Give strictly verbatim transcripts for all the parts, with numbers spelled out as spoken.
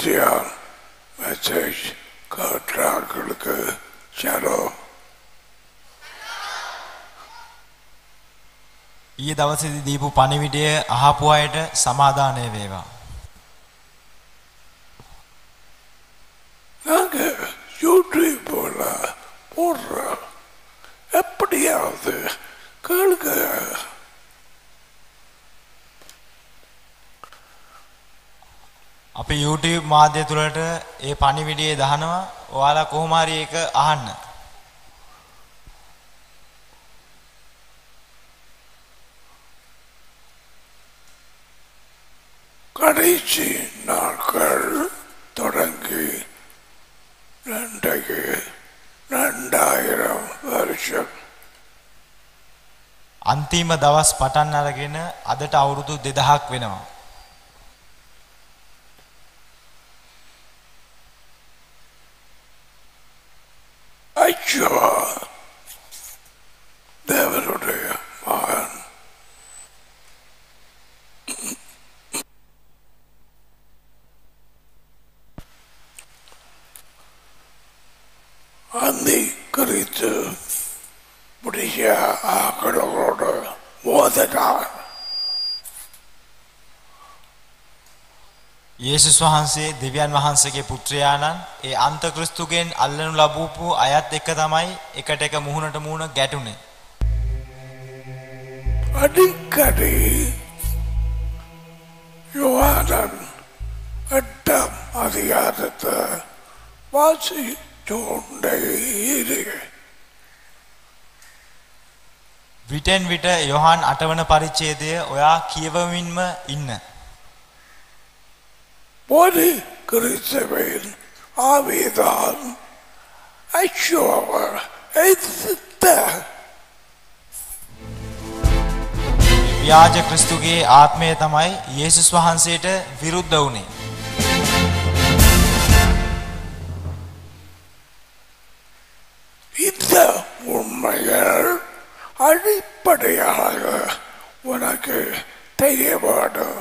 Christian message காற்றாக்களுக்கு shallow. ඊයේ දවසේදී දීපු පණිවිඩය අහපු අයට සමාදානය වේවා. நாங்க யூடியூப்ல போடுற எப்படியாவது கேளுங்க. අපි YouTube මාධ්‍ය තුලට ඒ පණිවිඩය දානවා. ඔයාලා කොහොම හරි ඒක අහන්න. கடைசி நாட்கள் தொடங்கி ரெண்டைக்கு ரெண்டாயிரம் வருஷம் අන්තිම දවස් පටන් අරගෙන අදට අවුරුදු දෙදහක් වෙනවා. ஐயோ தேவனுடைய மகன் அந்தி குறித்து புதிய ஆக்களோடு மோதினார். යේසුස් වහන්සේ දෙවියන් වහන්සේගේ පුත්‍රයාණන් ඒ අන්තක්‍රිස්තුගෙන් අල්ලනු ලැබූපු අයත් එක්ක තමයි එකට එක මුහුණට මුහුණ ගැටුනේ. அடிக்கடி யோவான் எட்டாம் அதிகாரத்தை வாசிச்சோண்டே இரு. විටෙන් විට යොහාන් අටවන පරිච්ඡේදය ඔයා කියවමින්ම ඉන්න. ஒரு கிறிஸ்தவன் ஆவிதான் ஐயோவா எதிர்த்த ව්‍යාජ ක්‍රිස්තුගේ ආත්මය තමයි යේසුස් වහන්සේට විරුද්ධ වුනේ. இந்த உண்மைகள் அடிப்படையாக உனக்கு தெரிய வேண்டும்.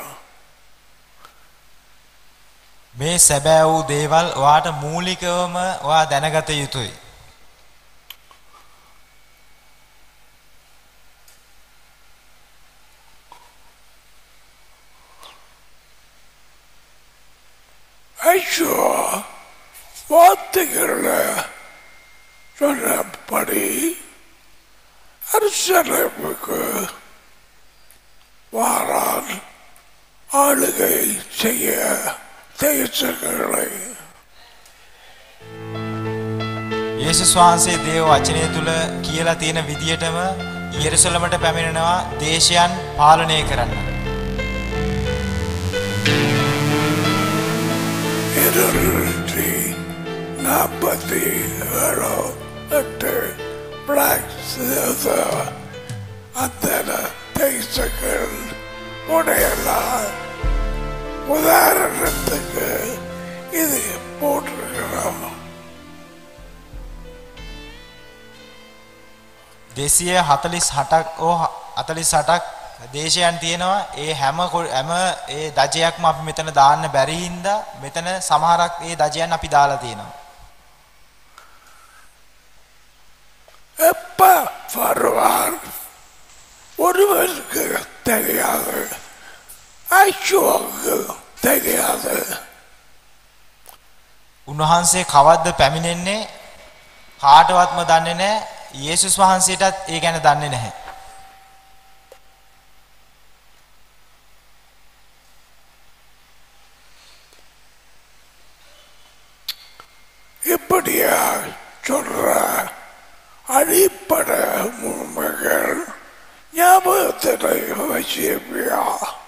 මේ සැබෑ වූ දේවල් ඔයාට මූලිකවම ඔයා දැනගත යුතුයි. ஐயோ வார்த்தைகளை சொன்னபடி அரசமைப்புக்கு வாரான் ஆளுகை செய்ய தேசங்களை යේසුස් වහන්සේ දේව වචනය තුල කියලා තියෙන විදියටම යෙරුසලමට පැමිණෙනවා දේශයන් පාලනය කරන්න. இருநூற்றி நாற்பத்தி ஏழு எட்டு பிளாக் அத்தனை தேசங்கள் உடையலாம். உதாரணத்துக்கு இது போட்டிருக்கிறோம். දෙසිය හතළිස් අටක් ඕ හතළිස් අටක් දේශයන් තියෙනවා. ඒ හැම හැම ඒ දජයක්ම අපි මෙතන දාන්න බැරි හින්දා මෙතන සමහරක් ඒ දජයන් අපි දාලා තියෙනවා. எப்ப வருவார் ஒருவருக்கு தெரியாது, ஐயோவுக்கு தெரியாது. උන්වහන්සේ කවද්ද පැමිණෙන්නේ කාටවත්ම දන්නේ නැහැ. යේසුස් වහන්සේටත් ඒ ගැන දන්නේ නැහැ. இப்படியா சொல்ற அடிப்படை உண்மைகள் ஞாபகத்தில் வச்சிருப்பியா?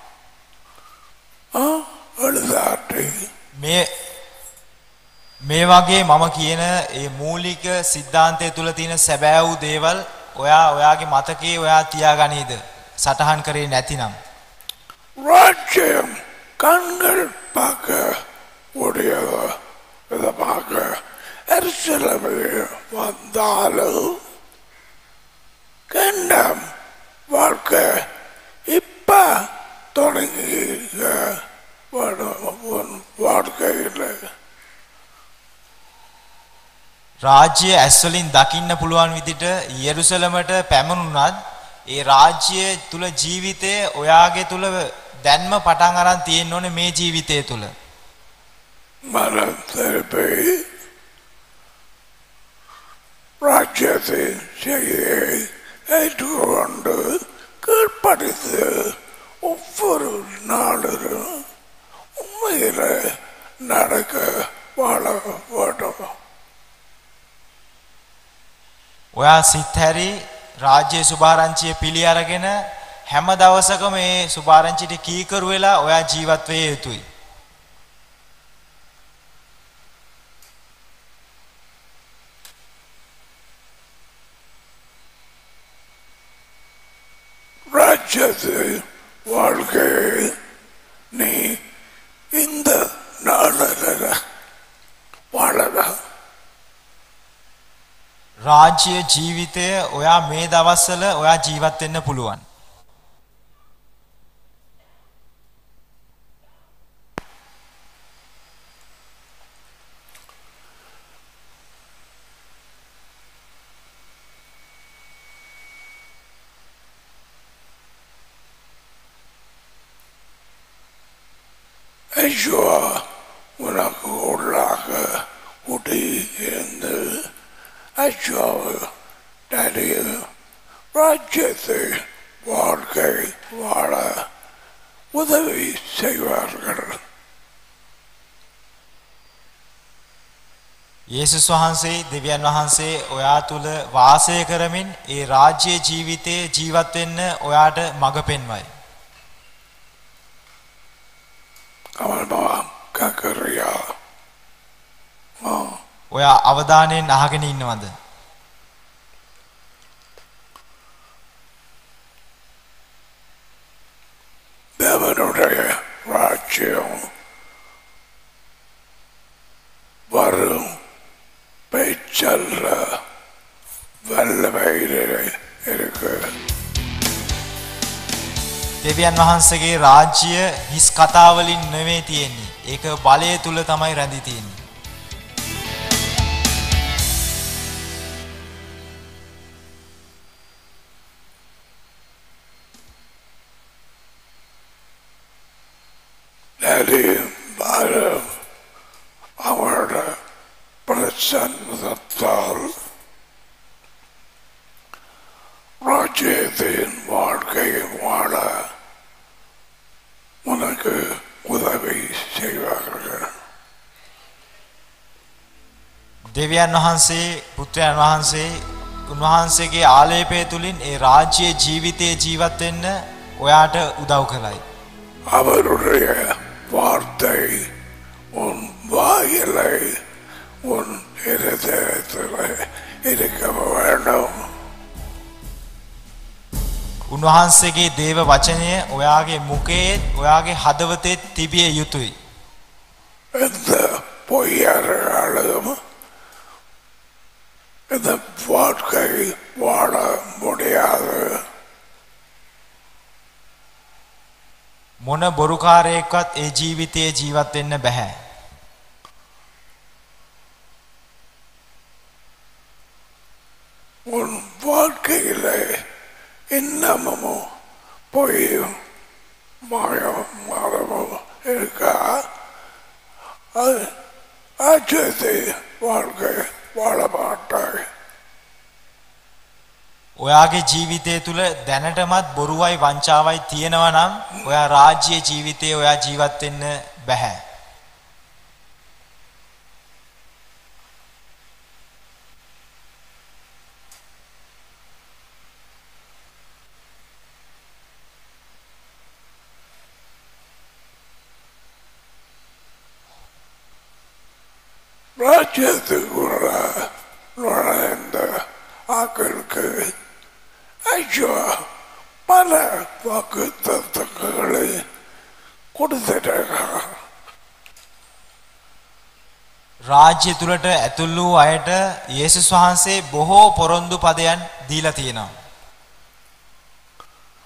எழுதாட்டி මේ මේ වගේ මම කියන ඒ මූලික સિદ્ધාන්තය තුල තියෙන සැබෑ වූ දේවල් ඔයා ඔයාගේ මතකයේ ඔයා තියාගනීද සටහන් කරේ නැතිනම්? ராஜ்யம் கண்கள் பார்க்க முடியாது விதமாக எருசலேமில் வந்தாலும் கண்டம் வாழ்க்கை இப்ப தொடங்கி வாழ்க்கையில் රාජ්‍ය ඇස් වලින් දකින්න පුළුවන් විදිහට යෙරුසලමට පැමුණුණත් ඒ රාජ්‍ය තුල ජීවිතය ඔයාගේ තුල දැන්ම පටන් අරන් තියෙන්න ඕනේ මේ ජීවිතය තුල. மனத்திருப்பை ராஜ்யத்தின் செய்தியை ஏற்றுக்கொண்டு கீழ்ப்படித்து ஒவ்வொரு நாளிலும் உண்மையில நடக்க வாழ வேண்டும். ඔයා සිත් හැරි රාජ්‍ය සුභාරංචිය පිළි අරගෙන හැම දවසකම මේ සුභාරංචියට කීකරු වෙලා ඔයා ජීවත් වෙ යුතුයි. ராஜ்யத்தின் வாழ்க்கையை நீ இந்த நாளில் வாழலாம். රාජ්‍ය ජීවිතය ඔයා මේ දවස්වල ඔයා ජීවත් වෙන්න පුළුවන්. ஐயோ உனக்கு உள்ளாக குடி இருந்து ஐயோ டேடிய ராஜ்யத்தை வாழ்க்கை வாழ உதவி செய்வார்கள். යේසුස් වහන්සේ දෙවියන් වහන්සේ ඔයා තුල වාසය කරමින් ඒ රාජ්‍ය ජීවිතයේ ජීවත් වෙන්න ඔයාට මඟ පෙන්වයි. Amalma Kakaria. ඔයා අවධානයෙන් අහගෙන ඉන්නවද? தேவனுடைய ராஜ்யம் வரும் பேச்சல்ல வல்லமையிலே இருக்கு. දෙවියන් වහන්සේගේ රාජ්‍ය හිස් කතා වලින් නෙවෙයි තියෙන්නේ. ඒක බලය තුල තමයි රැඳී තියෙන්නේ. Daddy, Madam, அவரோட பிரசன்னத்தால் ராஜ்யத்தின் வாழ்க்கையை வாழ உனக்கு உதவி செய்வார்கள். දෙවියන් වහන්සේ පුත්‍රයන් වහන්සේ උන්වහන්සේගේ ආලේපය තුලින් ඒ රාජ්‍ය ජීවිතයේ ජීවත් වෙන්න ඔයාට උදව් කරයි. அவருடைய வார்த்தை உன் வாயிலை உன் இருதயத்தில் இருக்க வேண்டும். උන්වහන්සේගේ දේව වචනය ඔයාගේ මුඛයේ ඔයාගේ හදවතේ තිබිය යුතුයි. எந்த பொய்யாளர்களும் இந்த வாழ்க்கை வாழ முடியாது. මොන බොරුකාරයෙක්වත් ඒ ජීවිතයේ ජීවත් වෙන්න බෑ. உன் வாழ்க்கையிலே இன்னமும் பொய்யும் மாயம் மரமும் இருக்கா? அது ஆச்சரியத்தை வாழ்க்கை வாழ மாட்டாய். ඔයාගේ ජීවිතය තුල දැනටමත් බොරුවයි වංචාවයි තියෙනවා නම් ඔයා රාජ්‍ය ජීවිතයේ ඔයා ජීවත් වෙන්න බෑ. ராஜ்யத்துக்குள்ள நுழைந்த ஆக்களுக்கு ஐயோ பல வாக்கு தத்துவங்களை கொடுத்துட்டாங்க. රාජ්‍ය තුලට ඇතුල් වූ අයට යේසුස් වහන්සේ බොහෝ පොරොන්දු පදයන් දීලා තියෙනවා.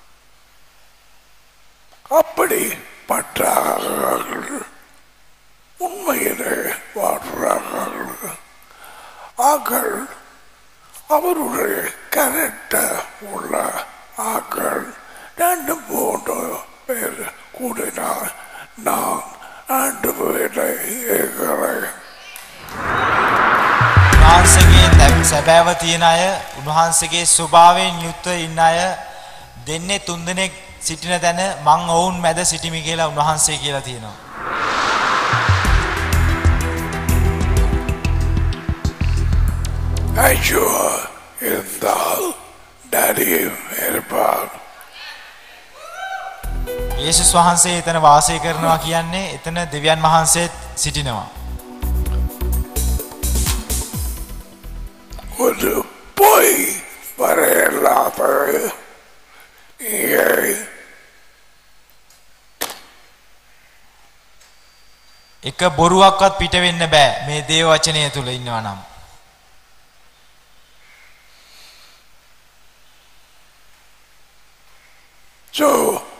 அப்படி பட்டார்கள் பூமியிலே வாழ்கிறார்கள். ஆக்கள் அவருடைய கரெக்ட உள்ள ஆக்கள் ரெண்டு மூன்று பேர் கூடினார். நான் ரெண்டு பேரை இருக்கிறேன். උන්වහන්සේගේ සැබෑව තියෙන අය, උන්වහන්සේගේ ස්වභාවයෙන් යුක්ත ඉන්න අය දෙන්නේ තුන්දෙනෙක් සිටින තැන මං ඔවුන් මැද සිටිමි කියලා උන්වහන්සේ කියලා තියෙනවා. ஐயோ இருந்தால் டாடியும் இருப்பார். යේසුස් වහන්සේ එතන වාසය කරනවා කියන්නේ එතන දෙවියන් වහන්සේත් සිටිනවා. ஒரு பொய் வரையில்லாத இங்கே එක බොරුවක්වත් පිට වෙන්න බෑ මේ දේව වචනය තුල ඉන්නවා නම්. So,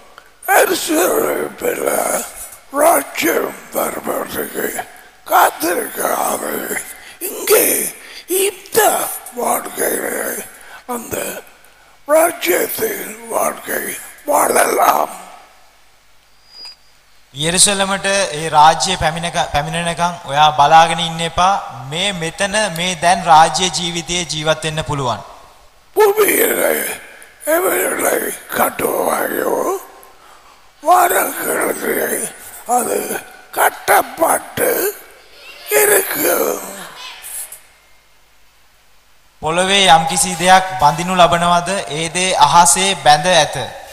அரசியல் ராஜ்யம் வருவதற்கு காத்திருக்காது. இங்கே இந்த வாழ்க்கையை அந்த ராஜ்யத்தின் வாழ்க்கை வாழலாம். යෙරුසලමට ඒ රාජ්‍ය පැමිණක පැමිණෙනකන් ඔයා බලාගෙන ඉන්න එපා. මේ මෙතන මේ දැන් රාජ්‍ය ජීවිතයේ ජීවත් වෙන්න පුළුවන්. பூமியிலே எவர்களை கட்டுவாயோ வாரங்களுக்கு அது கட்டப்பட்டு இருக்கும். පොළවේ යම්කිසි දෙයක් බඳිනු ලබනවද ඒ දේ අහසේ බැඳ ඇත.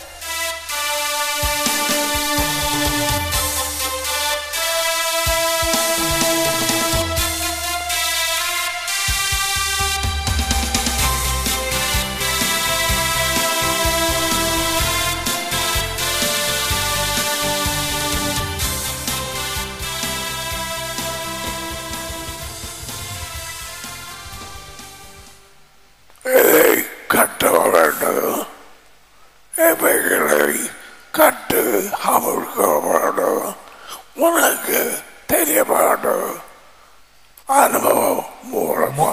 கட்ட வேண்டும். எவைகளை கட்டு அமர்க்க வேண்டும். உனக்கு தெரிய வேண்டும். அனுபவம் மூலமா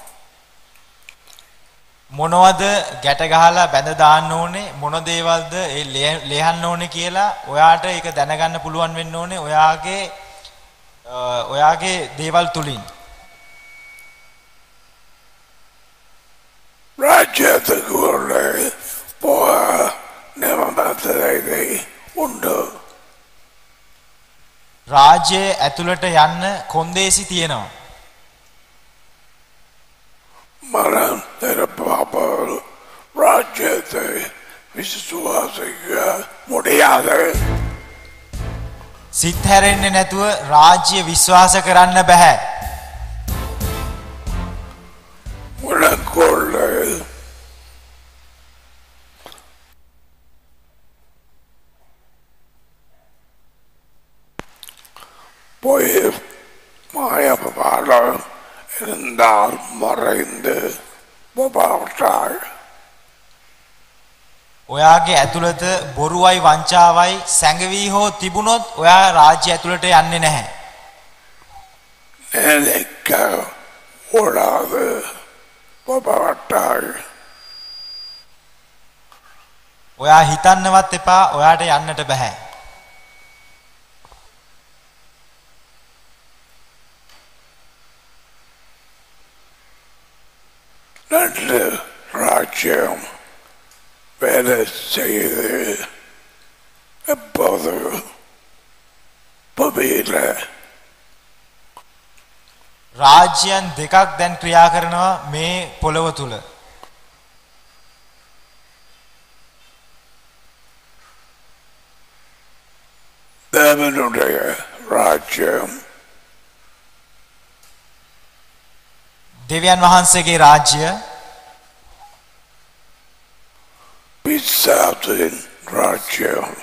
මොනවද ගැට ගහලා බැඳ දාන්න ඕනේ මොන දේවල්ද ඒ ලියන්න ඕනේ කියලා ඔයාට ඒක දැනගන්න පුළුවන් වෙන්න ඕනේ ඔයාගේ ඔයාගේ දේවල් තුලින්. ராஜ்யத்துக்கு உள்ளே போக நியமனத்தை உண்டு. රාජ්‍යයේ ඇතුළට යන්න කොන්දේසි තියෙනවා. மனம் நிரப்பாமல் ராஜ்யத்தை விசுவாசிக்க முடியாது. සිත් හැරෙන්නේ නැතුව රාජ්‍ය විශ්වාස කරන්න බෑ. உனக்குள்ளே போய் மாயமாலம் இருந்தால் மறைந்து போபாட்டாய். ඔයාගේ ඇතුළත බොරුවයි වංචාවයි සැඟවී හෝ තිබුණොත් ඔයා රාජ්‍ය ඇතුළට යන්නේ නැහැ. நினைக்க கூடாது போபாட்டாய். ඔයා හිතන්නවත් එපා ඔයාට යන්නට බෑ. நல்ல ராஜ்யம் வேலை செய்து எப்போது புவியில රාජ්‍යයන් දෙකක් දැන් ක්‍රියා කරනවා මේ පොළව තුල. தேவனுடைய ராஜ்யம் දෙවියන් වහන්සේගේ රාජ්‍ය பிசாசின் ராஜ்யம்.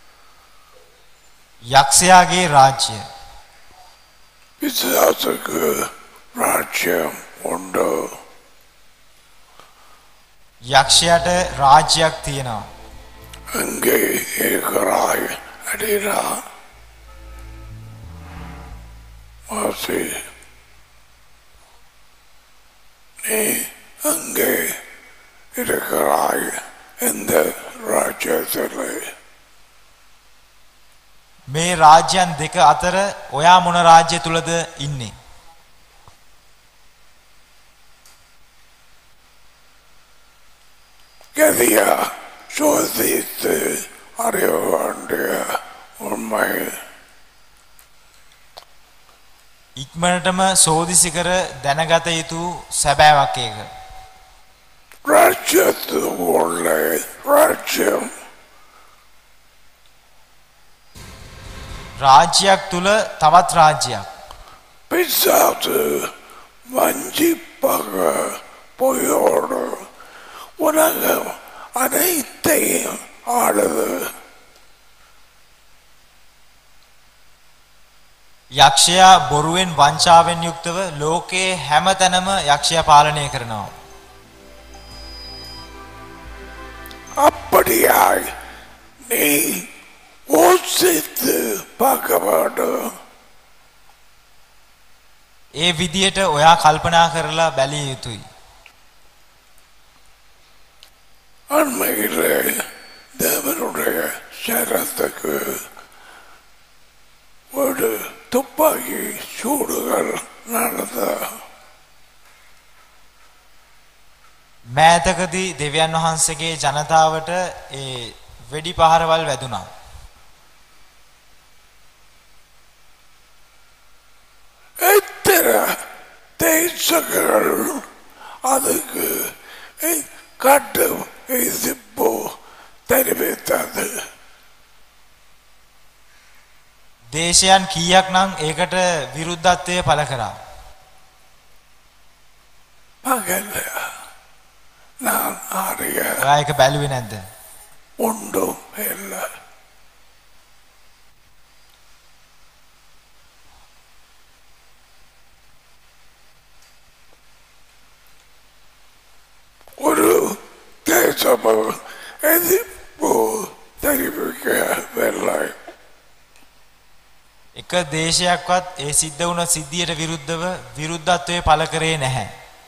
යක්ෂයාගේ රාජ්‍ය. பிசாசுக்கு ராஜ்யம் உண்டு. යක්ෂයාට රාජ්‍යයක් තියෙනවා. அங்கே இருக்கிறாய் அடிரா. மாசி நீ அங்கே இருக்கிறாய் இந்த ராஜ்யத்திலே මේ රාජ්‍යයන් දෙක අතර ඔයා මොන රාජ්‍ය තුලද ඉන්නේ? கதியா சோதித்து அறிய வேண்டிய உண்மை ඉක්මනටම සෝදිසි කර දැනගත යුතු සැබෑවක් ඒක. ராஜ்யத்துக்குள்ள ராஜ்யம் රාජ්‍යයක් තුල තවත් රාජ්‍යයක්. பிசாசு வஞ்சிப்பாக பொய்யோடு உலகம் அனைத்தையும் ஆளுது. යක්ෂයා බොරුවෙන් වංචාවෙන් යුක්තව ලෝකයේ හැමතැනම යක්ෂයා පාලනය කරනවා. அப்படியாய் நீ யோசித்து பார்க்க வேண்டும். ඒ විදියට ඔයා කල්පනා කරලා බැලිය යුතුයි. அண்மையிலே தேவனுடைய சரத்துக்கு ஒரு துப்பாக்கி சூடுகள் நடந்த මෑතකදී දෙවියන් වහන්සේගේ ජනතාවට ඒ වෙඩි පහරවල් වැදුනා. எத்தனை தேசங்கள் அதுக்கு கட்டு எதிர்ப்பு தெரிவித்தது. දේශයන් කීයක් නම් ඒකට විරුද්ධත්වය පළ කරා. மகன் நான் அறிய ඔයා ඒක බැලුවේ නැද්ද? ஒன்றும் இல்லை. ஒரு தேசம் எதிர்ப்பு தெரிவிக்கவில்லை. එක දේශයක්වත් ඒ සිද්ධ වුණ සිද්ධියට විරුද්ධව විරුද්ධත්වය පළ කරේ නැහැ.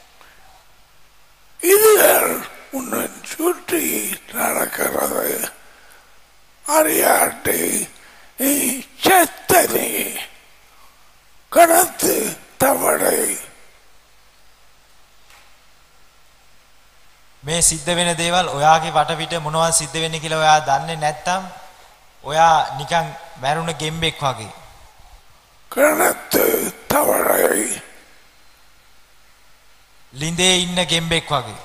இதுகள் உன்னை சுற்றி நடக்கிறது. அறியாட்டி நீ செத்தனி கடத்து தவளை. මේ සිද්ධ වෙන දේවල් ඔයාගේ වටපිට මොනවද සිද්ධ වෙන්නේ කියලා ඔයා දන්නේ නැත්නම් ඔයා නිකන් මැරුණ ගෙම්බෙක් වගේ. கடத்து தவளை ලිඳේ ඉන්න ගෙම්බෙක් වගේ.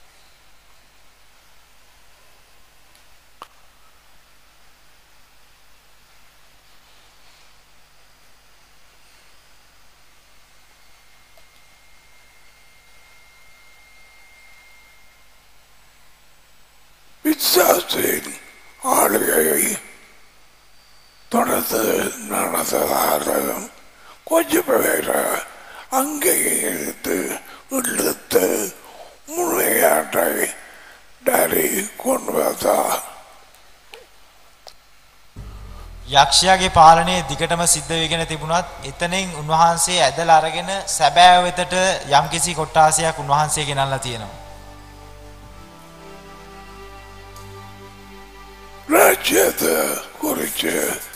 பிசாசின் ஆளுகையை தொடர்ந்து நடந்ததாலும் கொஞ்சம் பேர அங்கே இருந்து இழுத்து முளையாட்டை டரி கொண்டு வந்தா. යක්ෂයාගේ පාලනය දිගටම සිද්ධ වෙගෙන තිබුණත් එතනින් උන්වහන්සේ ඇදලා අරගෙන සැබෑ වෙතට යම්කිසි කොට්ටාසයක් උන්වහන්සේ ගෙනල්ලා තියෙනවා. ராஜ்யத்தை குறித்து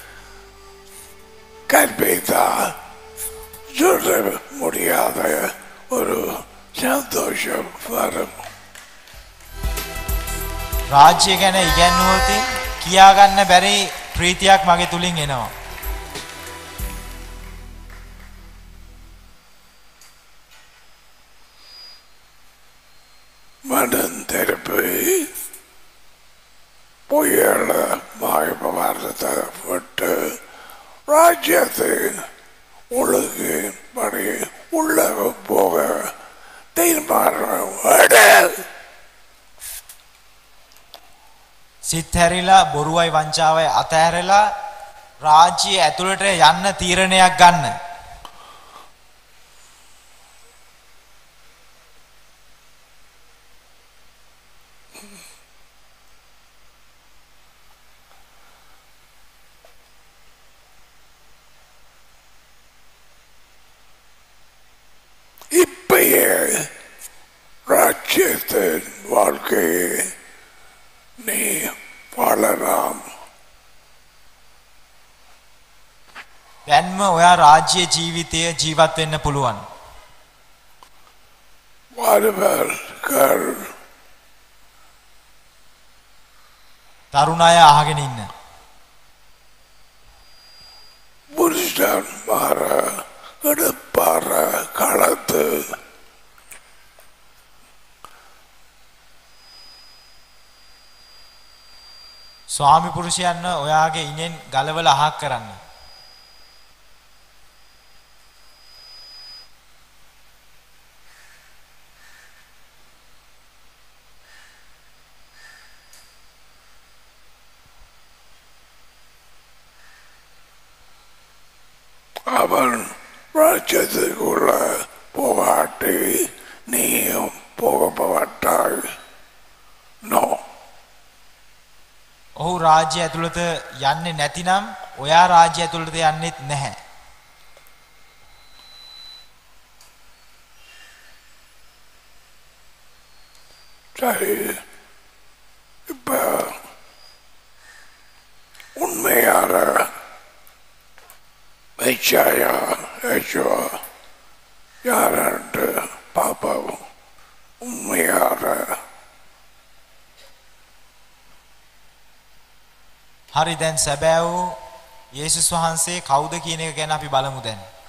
கற்பித்தா சொல்ல முடியாத ஒரு சந்தோஷம் வரும். රාජ්‍ය ගැන ඉගැන්වුවොත් කියා ගන්න බැරි ප්‍රීතියක් මගේ තුලින් එනවා. மனம் திருப்பி புயல மாயமானதை விட்டு ராஜ்யத்தின் ஒழுங்கு படி உள்ள போக தீர்மானம் எடு. සිත් හැරිලා බොරුවයි වංචාවයි අතහැරලා රාජ්‍ය ඇතුළට යන්න තීරණයක් ගන්න. நீ வாழலாம். දැන්ම ඔයා රාජ්‍ය ජීවිතය ජීවත් වෙන්න පුළුවන්. வாலிபர்கள் තරුණ අය අහගෙන ඉන්න. புருஷன் மாற எடுப்பார களத்து ස්වාමි පුරුෂයන්ව ඔයාගේ ඉනෙන් ගලවලා අහක් කරන්න. அவன் ராஜ்யத்துக்குள்ள போகாட்டி நீயும் போகப்பட்டாய். நோ ඔහු රාජ්‍ය ඇතුළත යන්නේ නැතිනම් ඔයා රාජ්‍ය ඇතුළත යන්නෙත් නැහැ. சரி, இப்ப உண்மையான மெச்சாயா ஏச்சோ யாரண்டு பாப்போம். உண்மையான හරි දැන් සැබෑ වූ යේසුස් වහන්සේ කවුද කියන එක ගැන අපි බලමු දැන්.